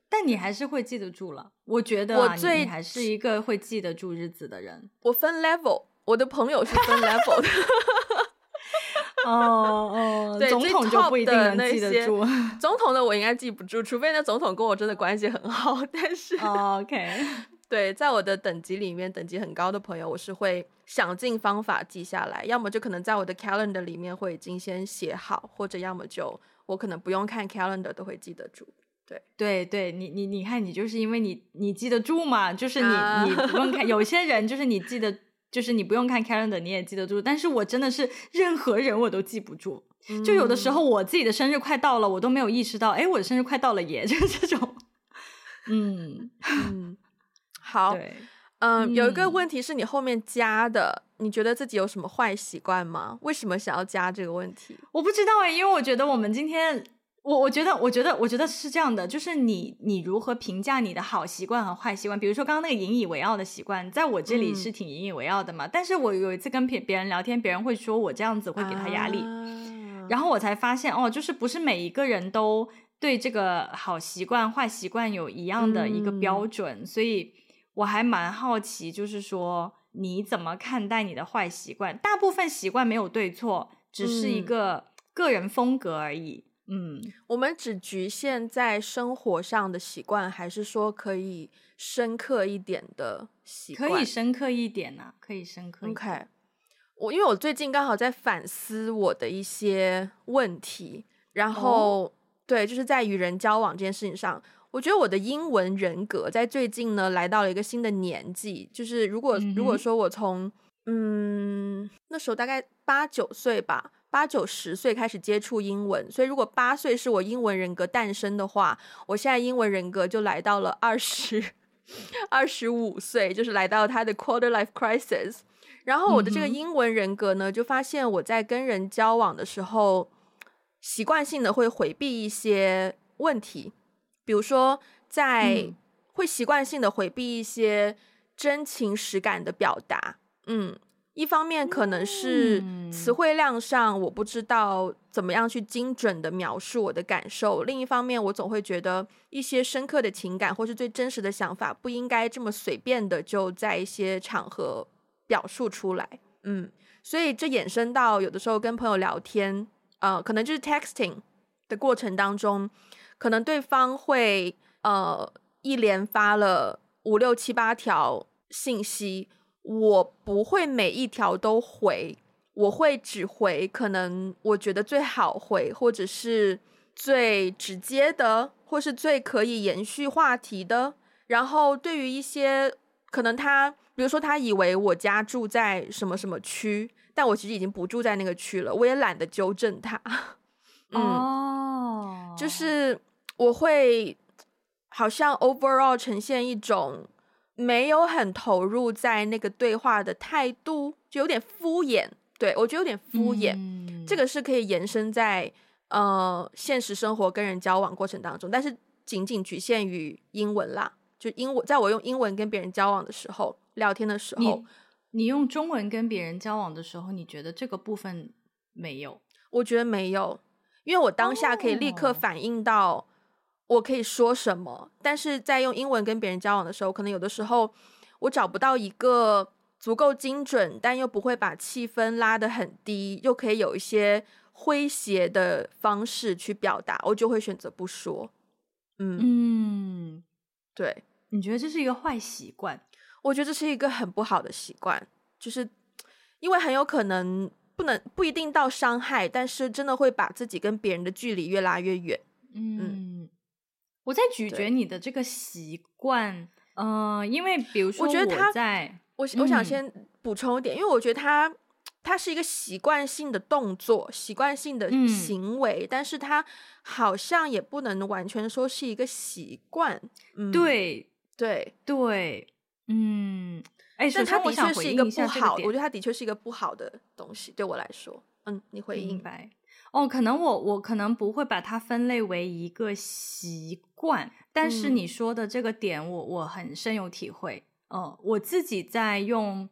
但你还是会记得住了，我觉得、啊、 我最你还是一个会记得住日子的人。 我分 level， 我的朋友是分 level 的。 哦哦， 对， 总统就不一定能记得住。 总统的我应该记不住，除非那总统跟我真的关系很好。但是、 oh, OK， 对，在我的等级里面，等级很高的朋友，我是会想尽方法记下来，要么就可能在我的 calendar 里面会已经先写好，或者要么就我可能不用看 calendar 都会记得住。对对对，你你你看，你就是因为你你记得住嘛，就是你、啊、你不用看，有些人就是你记得。就是你不用看 calendar 你也记得住，但是我真的是任何人我都记不住、嗯、就有的时候我自己的生日快到了我都没有意识到，哎，我的生日快到了耶，就是这种。嗯嗯，好， 对， 嗯，有一个问题是你后面加的，你觉得自己有什么坏习惯吗？为什么想要加这个问题？ 我不知道哎，因为我觉得我们今天我我觉得我觉得我觉得是这样的，就是你你如何评价你的好习惯和坏习惯，比如说刚刚那个引以为傲的习惯，在我这里是挺引以为傲的嘛、嗯、但是我有一次跟别别人聊天，别人会说我这样子会给他压力、啊、然后我才发现哦，就是不是每一个人都对这个好习惯坏习惯有一样的一个标准、嗯、所以我还蛮好奇，就是说你怎么看待你的坏习惯？大部分习惯没有对错，只是一个个人风格而已。嗯， 我们只局限在生活上的习惯，还是说可以深刻一点的习惯？ 可以深刻一点啊，可以深刻一点。 OK， 我因为我最近刚好在反思我的一些问题，然后、哦、对，就是在与人交往这件事情上，我觉得我的英文人格在最近呢来到了一个新的年纪，就是如果、嗯、如果说我从嗯那时候大概八九岁吧。八九十岁开始接触英文，所以如果八岁是我英文人格诞生的话，我现在英文人格就来到了二十二十五岁，就是来到它的 quarter life crisis。然后我的这个英文人格呢，就发现我在跟人交往的时候，习惯性的会回避一些问题，比如说在、嗯、会习惯性的回避一些真情实感的表达，嗯。一方面可能是词汇量上我不知道怎么样去精准的描述我的感受，另一方面我总会觉得一些深刻的情感或是最真实的想法不应该这么随便的就在一些场合表述出来。嗯，所以这衍生到有的时候跟朋友聊天，呃，可能就是 texting 的过程当中，可能对方会呃一连发了五六七八条信息，我不会每一条都回，我会只回可能我觉得最好回，或者是最直接的，或是最可以延续话题的。然后对于一些可能他比如说他以为我家住在什么什么区，但我其实已经不住在那个区了，我也懒得纠正他。嗯， 哦， 就是我会好像 overall 呈现一种没有很投入在那个对话的态度，就有点敷衍。对，我觉得有点敷衍、嗯、这个是可以延伸在呃现实生活跟人交往过程当中，但是仅仅局限于英文啦。就英文，在我用英文跟别人交往的时候，聊天的时候， 你你用中文跟别人交往的时候，你觉得这个部分没有？ 我觉得没有，因为我当下可以立刻反应到我可以说什么、哦、但是在用英文跟别人交往的时候，可能有的时候我找不到一个足够精准但又不会把气氛拉得很低，又可以有一些诙谐的方式去表达，我就会选择不说。嗯嗯， 对。 你觉得这是一个坏习惯？ 我觉得这是一个很不好的习惯，就是因为很有可能不能不一定到伤害，但是真的会把自己跟别人的距离越拉越远。 嗯，嗯我在咀嚼你的这个习惯，嗯、呃，因为比如说我觉得他在我我想先补充一点、嗯、因为我觉得他它是一个习惯性的动作，习惯性的行为、嗯、但是它好像也不能完全说是一个习惯。嗯， 对对对，嗯，哎， 但它的确是一个不好， 我觉得它的确是一个不好的东西，对我来说。嗯，你回应。 明白。哦，可能我我可能不会把它分类为一个习惯，但是你说的这个点我，我、嗯、我很深有体会。呃，我自己在用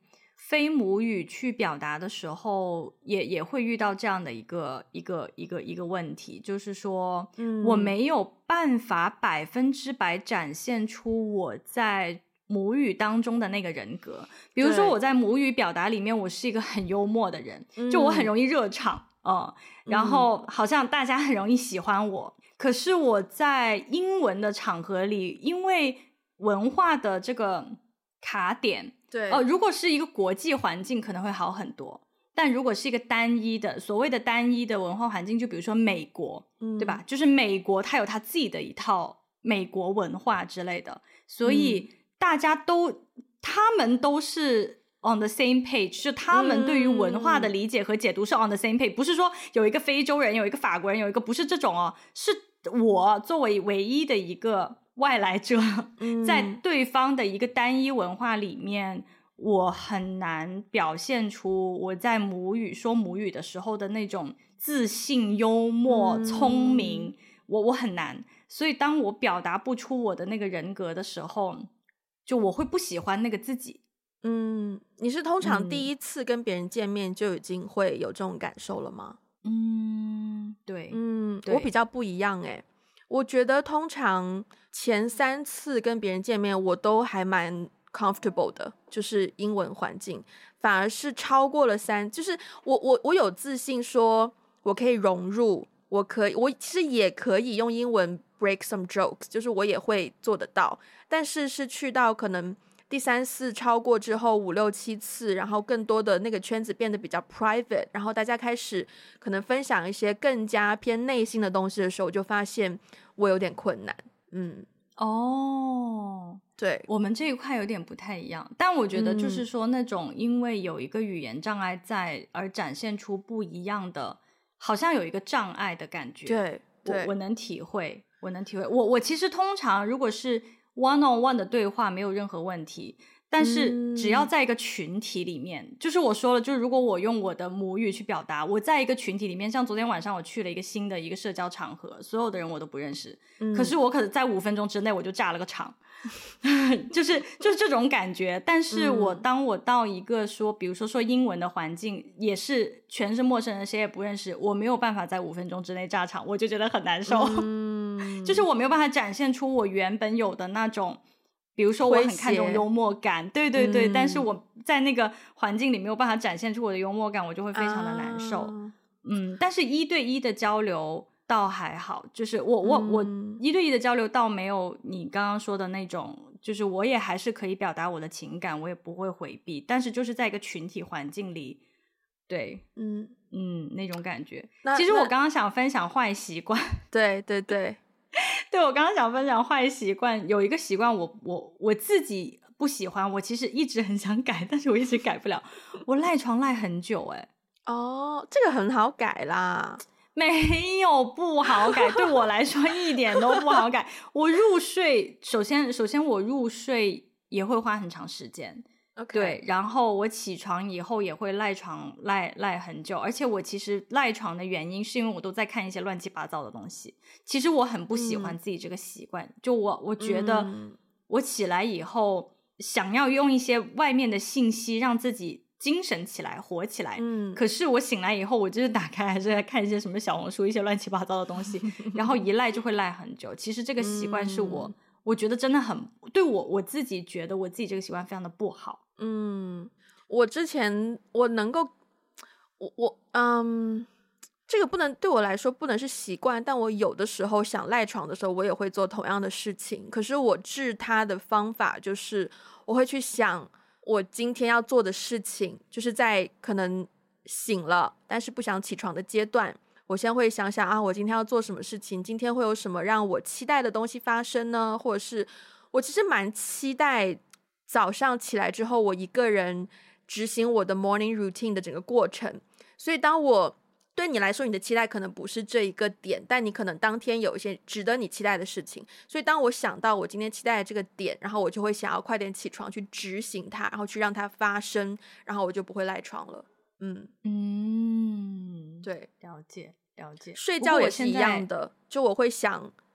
非母语去表达的时候，也也会遇到这样的一个一个一个一个问题，就是说，嗯，我没有办法百分之百展现出我在母语当中的那个人格。比如说我在母语表达里面，我是一个很幽默的人，就我很容易热场，嗯，然后好像大家很容易喜欢我。可是我在英文的场合里，因为文化的这个卡点， 对， 哦，如果是一个国际环境可能会好很多，但如果是一个单一的，所谓的单一的文化环境，就比如说美国，嗯，对吧？就是美国它有它自己的一套美国文化之类的，所以大家都、嗯、他们都是 on the same page， 就他们对于文化的理解和解读是 on the same page，、嗯、不是说有一个非洲人有一个法国人有一个，不是这种哦，是我作为唯一的一个外来者、嗯、在对方的一个单一文化里面，我很难表现出我在母语说母语的时候的那种自信、幽默、嗯、聪明，我我很难。所以当我表达不出我的那个人格的时候，就我会不喜欢那个自己。 嗯，你是通常第一次跟别人见面就已经会有这种感受了吗？ 嗯，对， 嗯，我比较不一样欸。我觉得通常前三次跟别人见面我都还蛮 comfortable 的，就是英文环境，反而是超过了三，就是我我我有自信说我可以融入，我可以，我其实也可以用英文 break some jokes， 就是我也会做得到，但是是去到可能第三次超过之后五六七次，然后更多的那个圈子变得比较 private， 然后大家开始可能分享一些更加偏内心的东西的时候，我就发现我有点困难。嗯， 哦， 对， 我们这一块有点不太一样，但我觉得就是说那种因为有一个语言障碍在而展现出不一样的，好像有一个障碍的感觉。 对，对， 我我能体会，我能体会。我我其实通常如果是 one on one 的对话没有任何问题，但是只要在一个群体里面、嗯、就是我说了，就是如果我用我的母语去表达，我在一个群体里面，像昨天晚上我去了一个新的一个社交场合，所有的人我都不认识、嗯、可是我可能在五分钟之内我就炸了个场就是就是这种感觉。但是我当我到一个说比如说说英文的环境，也是全是陌生人，谁也不认识，我没有办法在五分钟之内炸场，我就觉得很难受、嗯、就是我没有办法展现出我原本有的那种，比如说我很看重幽默感，对对对、嗯、但是我在那个环境里没有办法展现出我的幽默感，我就会非常的难受、啊、嗯，但是一对一的交流倒还好，就是我我、嗯、我一对一的交流倒没有你刚刚说的那种，就是我也还是可以表达我的情感，我也不会回避，但是就是在一个群体环境里，对，嗯嗯，那种感觉。其实我刚刚想分享坏习惯， 对对对对，我刚刚想分享坏习惯，有一个习惯我我我自己不喜欢，我其实一直很想改，但是我一直改不了。我赖床赖很久哎、 欸。哦，这个很好改啦。 没有不好改，对我来说一点都不好改。我入睡，首先首先我入睡也会花很长时间。 Okay. 对，然后我起床以后也会赖床赖赖很久，而且我其实赖床的原因是因为我都在看一些乱七八糟的东西。其实我很不喜欢自己这个习惯、嗯、就我我觉得我起来以后想要用一些外面的信息让自己精神起来活起来、嗯、可是我醒来以后我就是打开还是在看一些什么小红书一些乱七八糟的东西然后一赖就会赖很久。其实这个习惯是我、嗯、我觉得真的很对我我自己觉得我自己这个习惯非常的不好。 嗯，我之前我能够我我嗯，这个不能对我来说不能是习惯，但我有的时候想赖床的时候我也会做同样的事情，可是我治它的方法就是我会去想我今天要做的事情，就是在可能醒了但是不想起床的阶段，我先会想想啊，我今天要做什么事情，今天会有什么让我期待的东西发生呢？或者是我其实蛮期待早上起来之后我一个人执行我的 morning routine 的整个过程。所以当我对你来说你的期待可能不是这一个点，但你可能当天有一些值得你期待的事情，所以当我想到我今天期待的这个点，然后我就会想要快点起床去执行它，然后去让它发生，然后我就不会赖床了。嗯嗯， 对， 了解了解。 睡觉也是一样的，就我会想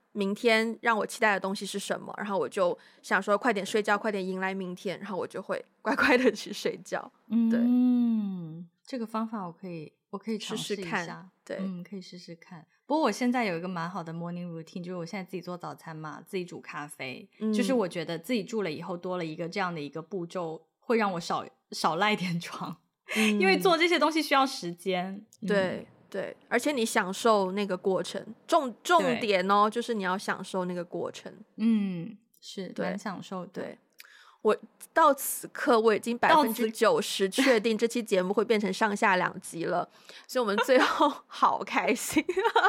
明天让我期待的东西是什么，然后我就想说快点睡觉，快点迎来明天，然后我就会乖乖的去睡觉。对， 嗯，这个方法我可以我可以尝试一下， 试试看。对， 嗯，可以试试看。不过我现在有一个蛮好的 morning routine， 就是我现在自己做早餐嘛，自己煮咖啡、嗯、就是我觉得自己住了以后多了一个这样的一个步骤，会让我少少赖点床、嗯、因为做这些东西需要时间。 对、嗯、对，而且你享受那个过程，重重点哦，就是你要享受那个过程。 嗯，是蛮享受的。 对，我到此刻我已经百分之九十确定这期节目会变成上下两集了，所以我们最后好开心。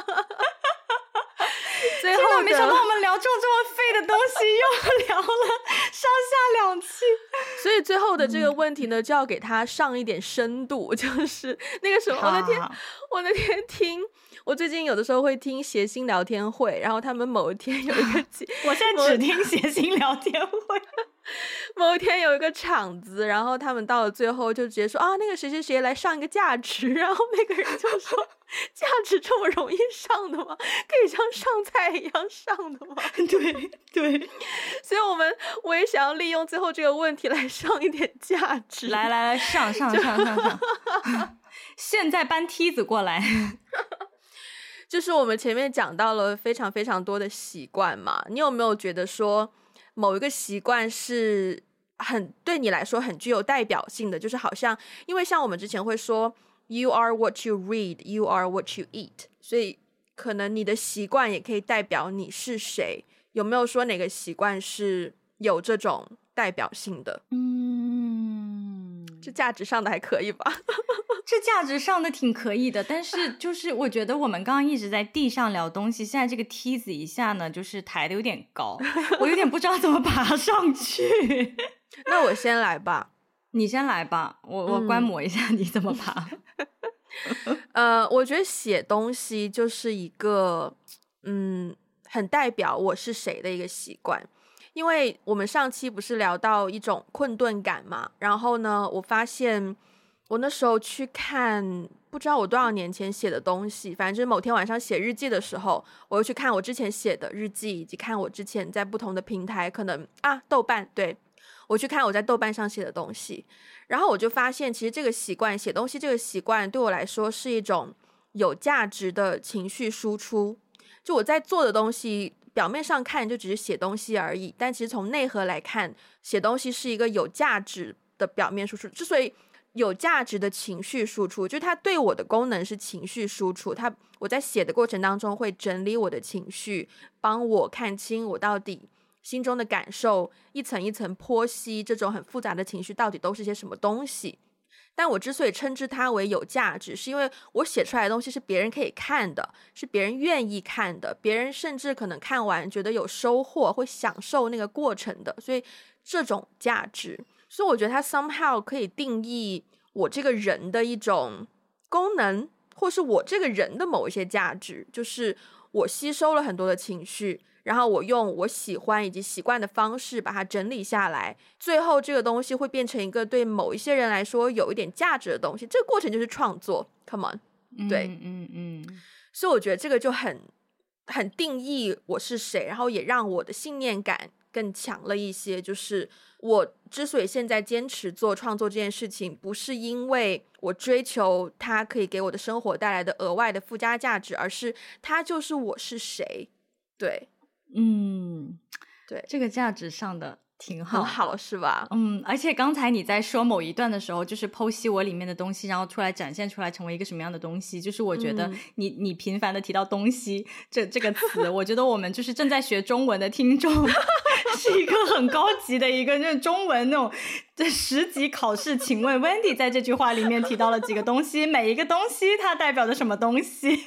最后的没想到我们聊这种这么废的东西又聊了上下两期， 所以最后的这个问题呢就要给它上一点深度，就是那个什么，我那天我那天听，我最近有的时候会听谐星聊天会，然后他们某一天有一个我现在只听谐星聊天会某一天有一个场子，然后他们到了最后就直接说啊，那个谁谁谁来上一个价值，然后那个人就说价值这么容易上的吗？可以像上菜一样上的吗？ 对对， 所以我们我也想要利用最后这个问题来上一点价值。 来来来，上上上上上现在搬梯子过来。 就是我们前面讲到了非常非常多的习惯嘛，你有没有觉得说某一个习惯是很对你来说很具有代表性的？就是好像因为像我们之前会说 You are what you read, you are what you eat， 所以可能你的习惯也可以代表你是谁。有没有说哪个习惯是有这种代表性的？ 嗯， 这价值上的还可以吧？ 这价值上的挺可以的，但是就是我觉得我们刚刚一直在地上聊东西，现在这个梯子一下呢就是抬的有点高，我有点不知道怎么爬上去。 那我先来吧。 你先来吧，我我观摩一下你怎么爬。 呃，我觉得写东西就是一个嗯很代表我是谁的一个习惯。因为我们上期不是聊到一种困顿感嘛，然后呢我发现我那时候去看不知道我多少年前写的东西，反正就是某天晚上写日记的时候，我又去看我之前写的日记，以及看我之前在不同的平台，可能啊豆瓣，对，我去看我在豆瓣上写的东西，然后我就发现其实这个习惯，写东西这个习惯对我来说是一种有价值的情绪输出。就我在做的东西表面上看就只是写东西而已，但其实从内核来看，写东西是一个有价值的表面输出。之所以有价值的情绪输出，就是它对我的功能是情绪输出，它我在写的过程当中会整理我的情绪，帮我看清我到底心中的感受，一层一层剖析这种很复杂的情绪到底都是些什么东西。但我之所以称之它为有价值，是因为我写出来的东西是别人可以看的，是别人愿意看的，别人甚至可能看完觉得有收获，会享受那个过程的，所以这种价值，所以我觉得它 somehow 可以定义我这个人的一种功能，或是我这个人的某一些价值，就是我吸收了很多的情绪，然后我用我喜欢以及习惯的方式把它整理下来，最后这个东西会变成一个对某一些人来说有一点价值的东西，这个过程就是创作 come on， 对， 嗯嗯嗯， 所以我觉得这个就很很定义我是谁，然后也让我的信念感更强了一些。就是我之所以现在坚持做创作这件事情，不是因为我追求它可以给我的生活带来的额外的附加价值，而是它就是我是谁。对， 嗯， 对， 这个价值上的挺好， 很好是吧？ 嗯，而且刚才你在说某一段的时候，就是剖析我里面的东西，然后出来展现出来成为一个什么样的东西，就是我觉得你、嗯、你频繁的提到东西这这个词，我觉得我们就是正在学中文的听众是一个很高级的一个那中文那种十级考试。请问 Wendy 在这句话里面提到了几个东西，每一个东西它代表着什么东西？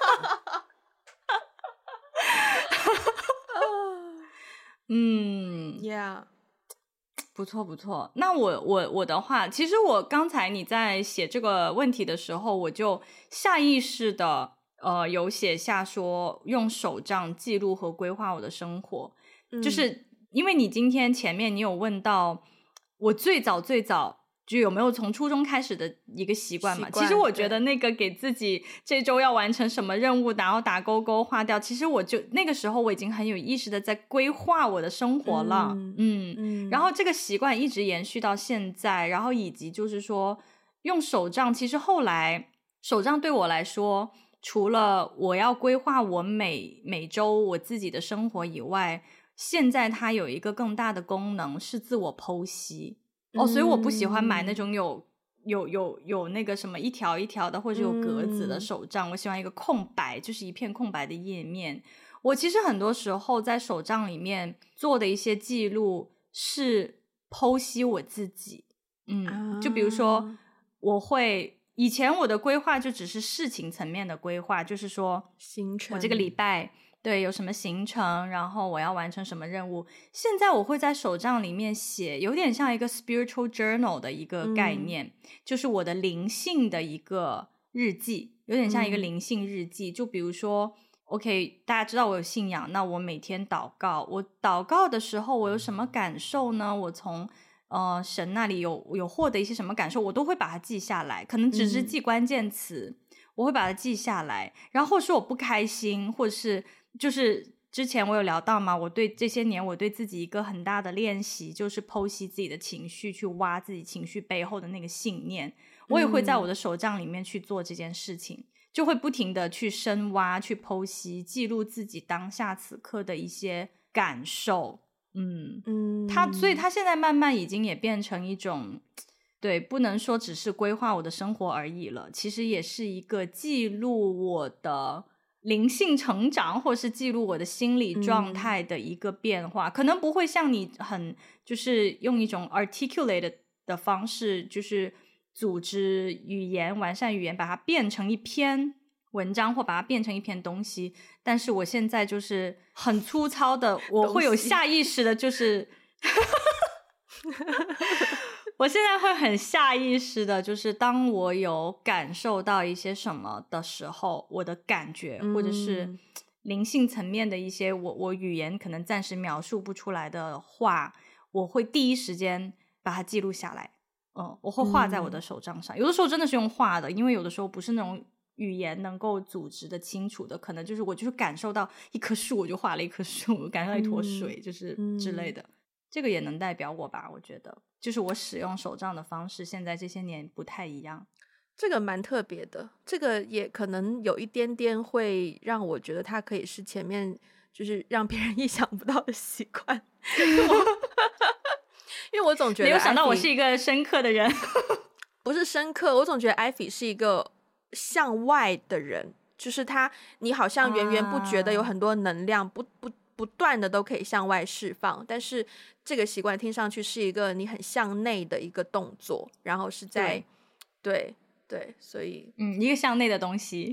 嗯 ，Yeah， 不错不错。那我我我的话，其实我刚才你在写这个问题的时候，我就下意识的呃有写下说用手账记录和规划我的生活、嗯、就是因为你今天前面你有问到我最早最早就有没有从初中开始的一个习惯嘛？其实我觉得那个给自己这周要完成什么任务，然后打勾勾划掉，其实我就那个时候我已经很有意识的在规划我的生活了。嗯 嗯, 嗯然后这个习惯一直延续到现在，然后以及就是说用手账，其实后来手账对我来说，除了我要规划我每每周我自己的生活以外，现在它有一个更大的功能是自我剖析。哦，所以我不喜欢买那种有有有有那个什么一条一条的或者有格子的手账、嗯、我喜欢一个空白，就是一片空白的页面。我其实很多时候在手账里面做的一些记录是剖析我自己。嗯、啊，就比如说我会以前我的规划就只是事情层面的规划，就是说行程， 我这个礼拜对有什么行程，然后我要完成什么任务。现在我会在手账里面写，有点像一个 spiritual journal 的一个概念、嗯、就是我的灵性的一个日记，有点像一个灵性日记、嗯、就比如说 OK 大家知道我有信仰，那我每天祷告，我祷告的时候我有什么感受呢？我从呃神那里有有获得一些什么感受，我都会把它记下来，可能只是记关键词、嗯、我会把它记下来。然后或是我不开心，或者是就是之前我有聊到嘛，我对这些年我对自己一个很大的练习就是剖析自己的情绪，去挖自己情绪背后的那个信念，我也会在我的手账里面去做这件事情、嗯、就会不停的去深挖，去剖析，记录自己当下此刻的一些感受。嗯嗯，它所以它现在慢慢已经也变成一种，对，不能说只是规划我的生活而已了，其实也是一个记录我的灵性成长，或是记录我的心理状态的一个变化、嗯、可能不会像你很就是用一种 articulated 的方式，就是组织语言，完善语言，把它变成一篇文章或把它变成一篇东西。但是我现在就是很粗糙的，我会有下意识的就是我现在会很下意识的就是当我有感受到一些什么的时候，我的感觉或者是灵性层面的一些我我语言可能暂时描述不出来的话，我会第一时间把它记录下来。嗯，我会画在我的手账上、嗯、有的时候真的是用画的，因为有的时候不是那种语言能够组织的清楚的，可能就是我就是感受到一棵树我就画了一棵树，感受到一坨水、嗯、就是之类的、嗯、这个也能代表我吧，我觉得就是我使用手账的方式现在这些年不太一样。 这个蛮特别的，这个也可能有一点点会让我觉得它可以是前面就是让别人意想不到的习惯因为我总觉得没有想到我是一个深刻的人不是深刻，我总觉得艾菲是一个向外的人，就是他你好像源源不绝的有很多能量、啊、不不不断的都可以向外释放，但是这个习惯听上去是一个你很向内的一个动作，然后是在对对对，所以嗯，一个向内的东西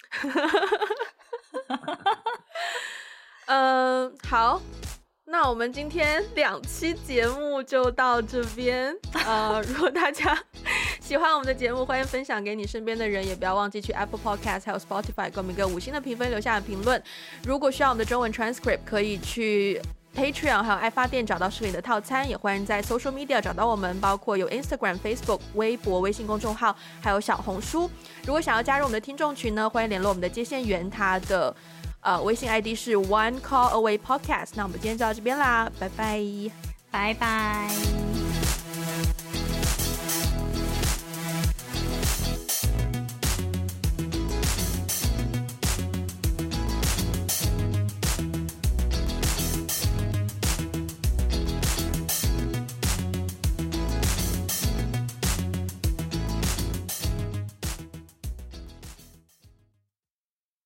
嗯，好，那我们今天两期节目就到这边呃，如果大家喜欢我们的节目，欢迎分享给你身边的人，也不要忘记去 Apple Podcast 还有 Spotify 给我们一个五星的评分，留下评论。如果需要我们的中文 transcript， 可以去 Patreon 还有爱发电找到适合你的套餐，也欢迎在 social media 找到我们，包括有 Instagram、Facebook、微博、微信公众号还有小红书。如果想要加入我们的听众群呢，欢迎联络我们的接线员，他的呃微信 I D 是 One Call Away Podcast。 那我们今天就到这边啦，拜拜拜拜。